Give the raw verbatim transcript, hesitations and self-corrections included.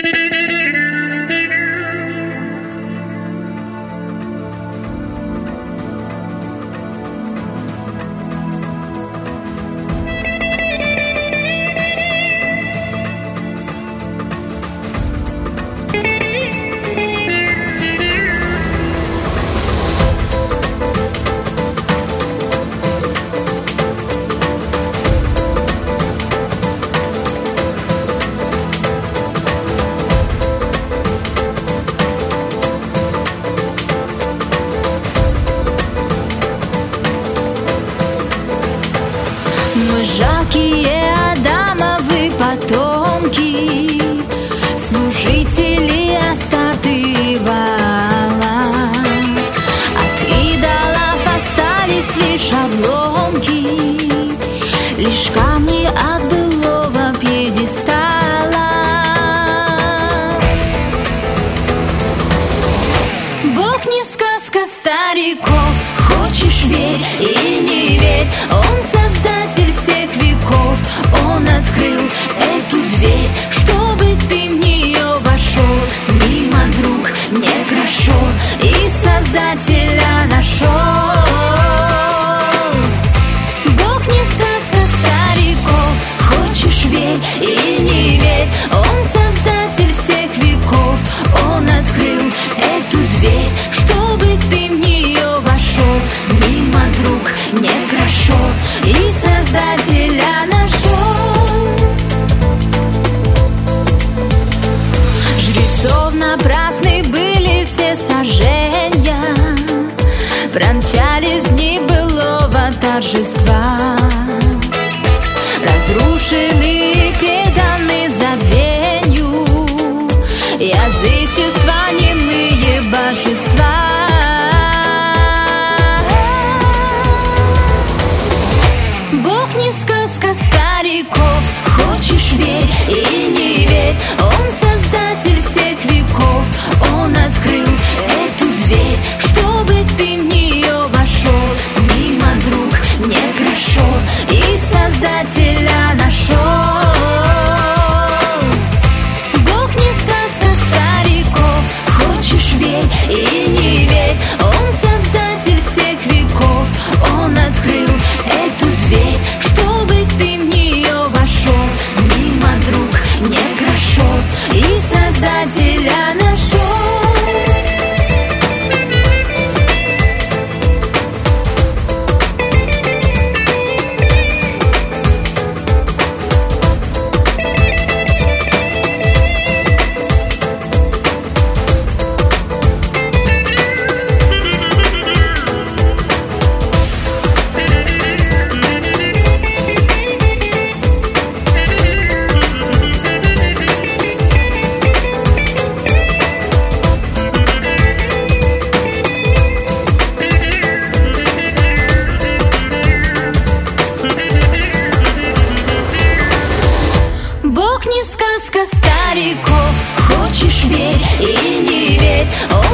Мы жалкие Адамовы потомки, служители Астарты Ваала. От идолов остались лишь обломки, лишь камни от былого пьедестала. Бог не сказка стариков, хочешь верь или не верь, Он создатель всех веков. Он открыл эту дверь, чтобы ты в нее вошел, мимо, друг, не прошел и Создателя нашел. Бог не сказка стариков, хочешь верь или не верь, Он создатель всех веков. Он открыл эту дверь, чтобы ты в нее вошел, мимо, друг, не прошел и Создателя нашел. Жрецов напрасны были все сожжения, промчались дни былого торжества, разрушены и преданы забвению язычества, немые божества. Бог не сказка стариков, хочешь верь или не верь, Он создатель всех веков. Он открыл эту дверь, чтобы ты в нее вошел, мимо, друг, не прошел и Создателя нашел. Бог не сказка стариков, хочешь верь или не верь, Он создатель всех веков. Он открыл эту дверь, чтобы ты в нее вошел, мимо, друг, не прошел и Создателя нашел. Бог не сказка стариков, хочешь верь или не верь, Он